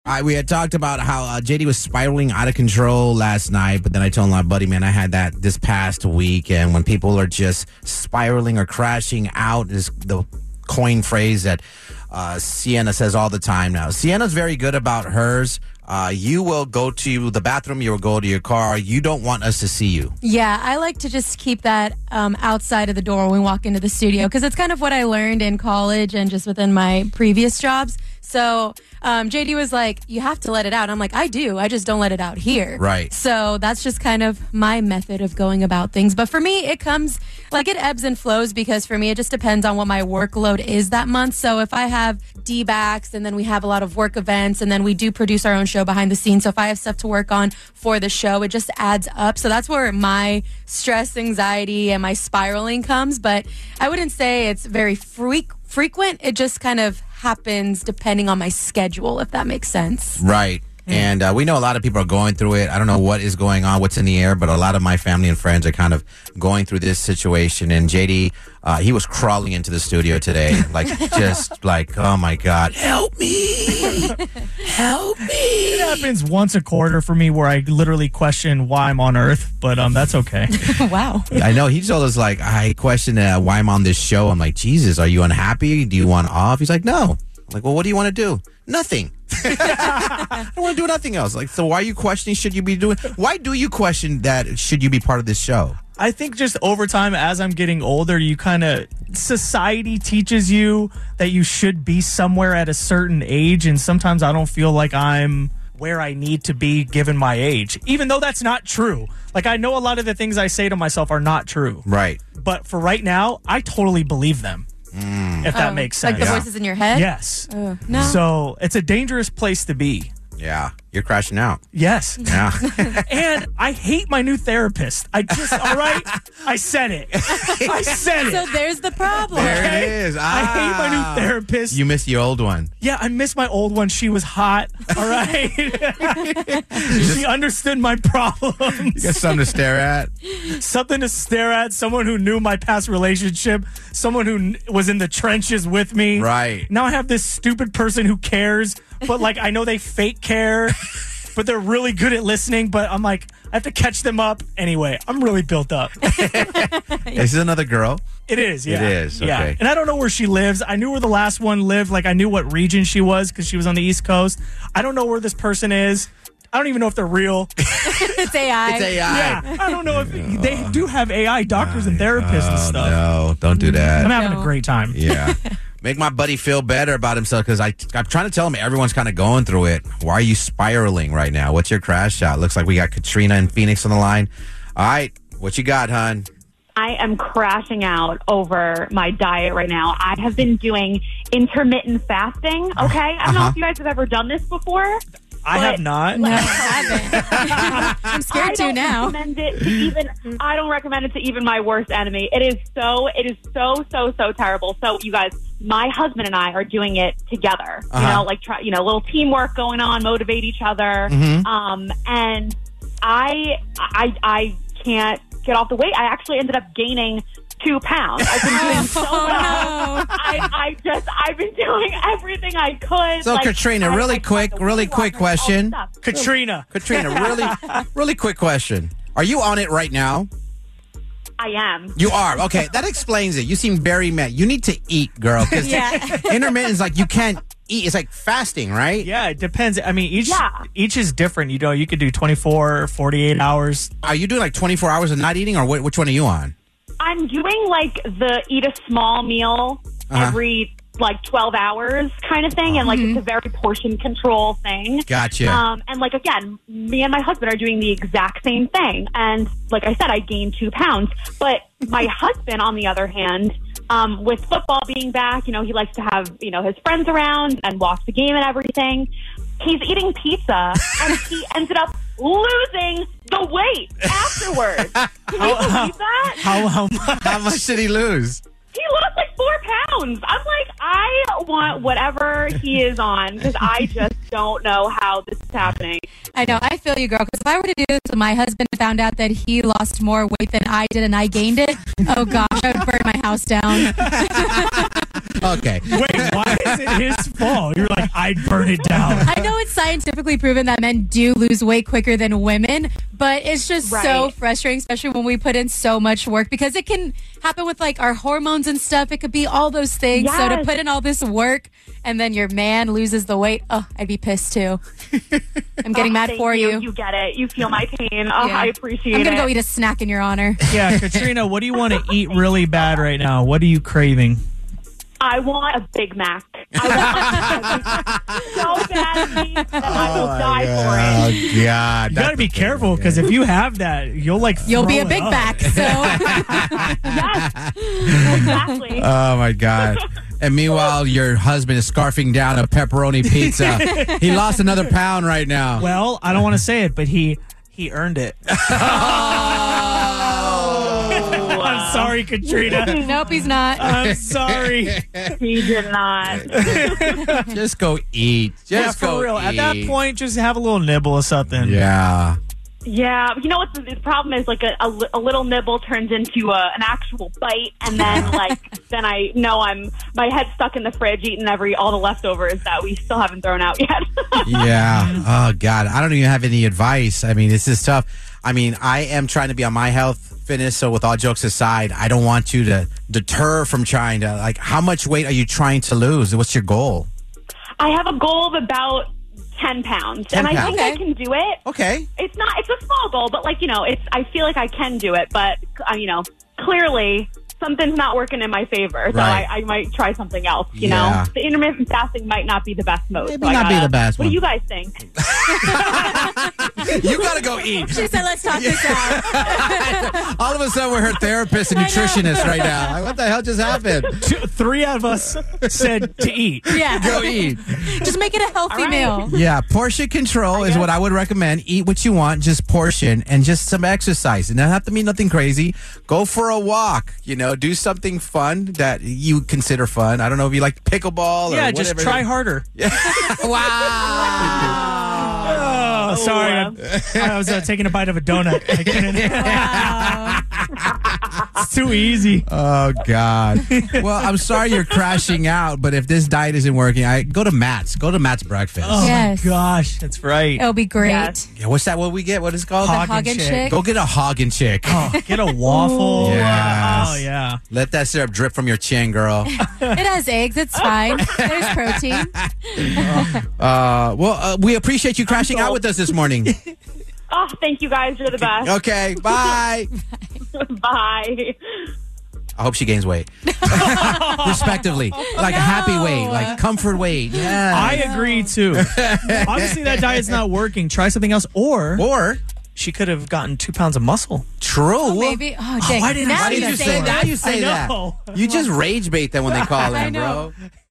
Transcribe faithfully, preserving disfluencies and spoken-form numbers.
I, we had talked about how uh, J D was spiraling out of control last night, but then I told my buddy, man, I had that this past week, and when people are just spiraling or crashing out is the coin phrase that uh, Sienna says all the time now. Sienna's very good about hers. Uh, you will go to the bathroom, you will go to your car. You don't want us to see you. Yeah, I like to just keep that um, outside of the door when we walk into the studio because it's kind of what I learned in college and just within my previous jobs. So um, J D was like, you have to let it out. I'm like, I do. I just don't let it out here. Right. So that's just kind of my method of going about things. But for me, it comes like it ebbs and flows because for me, it just depends on what my workload is that month. So if I have D-backs and then we have a lot of work events and then we do produce our own show behind the scenes. So if I have stuff to work on for the show, it just adds up. So that's where my stress, anxiety, and my spiraling comes. But I wouldn't say it's very freak- frequent. It just kind of happens depending on my schedule, if that makes sense. Right. And uh, we know a lot of people are going through it. I don't know what is going on, what's in the air, but a lot of my family and friends are kind of going through this situation. And J D, uh, he was crawling into the studio today, like just like, oh my God, help me, help me. It happens once a quarter for me where I literally question why I'm on Earth, but um, that's okay. Wow. I know. He told us, like, I questioned uh, why I'm on this show. I'm like, Jesus, are you unhappy? Do you want off? He's like, no. I'm like, well, what do you want to do? Nothing. I don't want to do nothing else. Like, so why are you questioning should you be doing? Why do you question that should you be part of this show? I think just over time, as I'm getting older, you kind of, society teaches you that you should be somewhere at a certain age. And sometimes I don't feel like I'm where I need to be given my age, even though that's not true. Like, I know a lot of the things I say to myself are not true. Right. But for right now, I totally believe them. Mm. If that um, makes sense. Like the Yeah. voices in your head? Yes. Uh, no. So it's a dangerous place to be. Yeah. You're crashing out. Yes. Yeah. And I hate my new therapist. I just, all right, I said it. I said it. So there's the problem. There Okay? it is. I hate my Ah. new therapist. You missed your old one. Yeah, I miss my old one. She was hot. All right. She understood my problems. You got something to stare at. Something to stare at. Someone who knew my past relationship. Someone who n- was in the trenches with me. Right. Now I have this stupid person who cares, but like I know they fake care, but they're really good at listening. But I'm like, I have to catch them up. Anyway, I'm really built up. This is another girl. It is, yeah. It is, Yeah. okay. And I don't know where she lives. I knew where the last one lived. Like, I knew what region she was because she was on the East Coast. I don't know where this person is. I don't even know if they're real. It's A I. It's A I. Yeah. I don't know if they do have A I doctors and therapists and Oh, stuff. no, don't do that. I'm having No. a great time. Yeah. Make my buddy feel better about himself because I'm trying to tell him everyone's kind of going through it. Why are you spiraling right now? What's your crash out? Looks like we got Katrina and Phoenix on the line. All right. What you got, hon? I am crashing out over my diet right now. I have been doing intermittent fasting, okay? I don't know Uh-huh. if you guys have ever done this before. I But- have not. No, I haven't. I'm scared I to don't now. recommend it to even. I don't recommend it to even my worst enemy. It is so. It is so so so terrible. So you guys, my husband and I are doing it together. Uh-huh. You know, like try. You know, little teamwork going on, motivate each other. Mhm. Um, and I, I, I can't get off the weight. I actually ended up gaining two pounds. I've been doing so Oh, well. no. I, I just, I've been doing everything I could. So, Like, Katrina, I- really I- quick, the really weight quick loss and question. all this stuff. Katrina. Katrina, really, really quick question. Are you on it right now? I am. You are. Okay, that explains it. You seem very mad. You need to eat, girl. Because Yeah. intermittent is like you can't eat. It's like fasting, right? Yeah, it depends. I mean, each Yeah. each is different. You know, you could do twenty-four, forty-eight hours. Are you doing like twenty-four hours of not eating, or wh- which one are you on? I'm doing like the eat a small meal Uh-huh. every like twelve hours kind of thing. And like it's a very portion control thing. Gotcha. Um, and like, again, me and my husband are doing the exact same thing. And like I said, I gained two pounds. But my husband, on the other hand, um, with football being back, you know, he likes to have, you know, his friends around and watch the game and everything. He's eating pizza and he ended up losing the weight afterwards. Can you believe that? How how much? How much did he lose? He lost like four pounds. I'm like, I want whatever he is on because I just don't know how this is happening. I know. I feel you, girl. Because if I were to do this with my husband and found out that he lost more weight than I did and I gained it, oh gosh, I would burn my house down. Okay. Wait, why is it his fault? You're like, I'd burn it down. I know it's scientifically proven that men do lose weight quicker than women, but it's just so Right. frustrating, especially when we put in so much work, because it can happen with like our hormones and stuff. It could be all those things. So to Yes. put in all this work and then your man loses the weight, oh, I'd be pissed too. I'm getting Oh, mad thank for you. you. You get it. You feel my pain. Oh, Yeah. I appreciate I'm gonna it. go eat a snack in your honor. Yeah, Katrina, what do you want to eat really bad right now? What are you craving? I want a Big Mac. I want it so badly that I will die for it. Oh, God. You got to be careful because if you have that, you'll like You'll be throw a it big up. back. So Yes, exactly. Oh, my God. And meanwhile, your husband is scarfing down a pepperoni pizza. He lost another pound right now. Well, I don't want to say it, but he he earned it. I'm sorry, Katrina. nope, he's not. I'm sorry. He did not. Just go eat. Just Yeah, for go real. eat. At that point, just have a little nibble of something. Yeah. Yeah, you know what the, the problem is? Like a, a, li- a little nibble turns into a, an actual bite, and then like then I know I'm my head's stuck in the fridge eating every all the leftovers that we still haven't thrown out yet. Yeah. Oh, God. I don't even have any advice. I mean, this is tough. I mean, I am trying to be on my health fitness. So with all jokes aside, I don't want you to deter from trying to, like, how much weight are you trying to lose? What's your goal? I have a goal of about ten pounds, ten and I pounds. think I Okay. can do it. Okay. It's not. It's a small goal, but like you know, it's. I feel like I can do it, but uh, you know, clearly something's not working in my favor, so Right. I, I might try something else. You Yeah. know, the intermittent fasting might not be the best mode. Maybe so I not be gotta- the best What one. do you guys think? You got to go eat. She said, let's talk this out. All of a sudden, we're her therapist and I know. nutritionist right now. Like, what the hell just happened? Two, three of us said to eat. Yeah. Go eat. Just make it a healthy All right. meal. Yeah, portion control is guess. what I would recommend. Eat what you want, just portion, and just some exercise. It doesn't have to mean nothing crazy. Go for a walk. You know, do something fun that you consider fun. I don't know if you like pickleball or Yeah, just whatever. try harder. Wow. Oh, sorry. wow. I, I was uh, taking a bite of a donut. I couldn't. It's too easy. Oh God. Well, I'm sorry you're crashing out, but if this diet isn't working, I go to Matt's. Go to Matt's breakfast. Oh Yes. my gosh, that's right. It'll be great. Yes. Yeah, what's that? What we get? What is it called? Hog Hog and and chick. chick. Go get a hog and chick. Oh, get a waffle. Yes. Oh yeah. Let that syrup drip from your chin, girl. It has eggs. It's fine. There's protein. Uh, well, uh, we appreciate you crashing out with us this morning. Oh, thank you guys. You're the best. Okay, bye. Bye. I hope she gains weight. Respectively. Like a happy weight, like comfort weight. Yeah. I agree too. Obviously, that diet's not working. Try something else, or or she could have gotten two pounds of muscle. true. Maybe. Oh, dang. why didn't I now Why did you you say say that. that? You say I that. know. You just rage bait them when they call I in, know. bro.